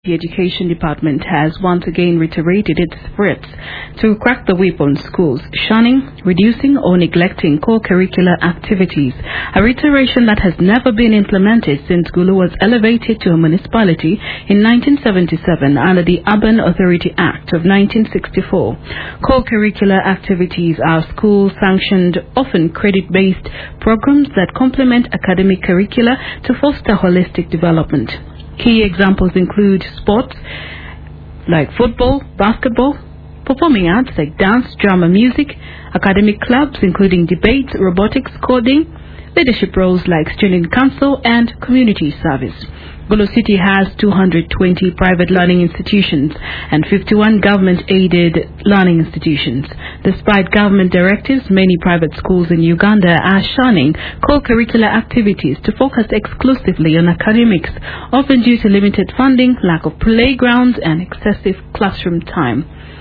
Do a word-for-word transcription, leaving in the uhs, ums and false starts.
The Education Department has once again reiterated its threats to crack the whip on schools, shunning, reducing or neglecting core curricular activities, a reiteration that has never been implemented since Gulu was elevated to a municipality in nineteen seventy-seven under the Urban Authority Act of nineteen sixty-four. Core curricular activities are school-sanctioned, often credit-based programs that complement academic curricula to foster holistic development. Key examples include sports like football, basketball, performing arts like dance, drama, music, academic clubs including debates, robotics, coding, leadership roles like student council, and community service. Gulu City has two hundred twenty private learning institutions and fifty-one government-aided learning institutions. Despite government directives, many private schools in Uganda are shunning core curricular activities to focus exclusively on academics, often due to limited funding, lack of playgrounds, and excessive classroom time.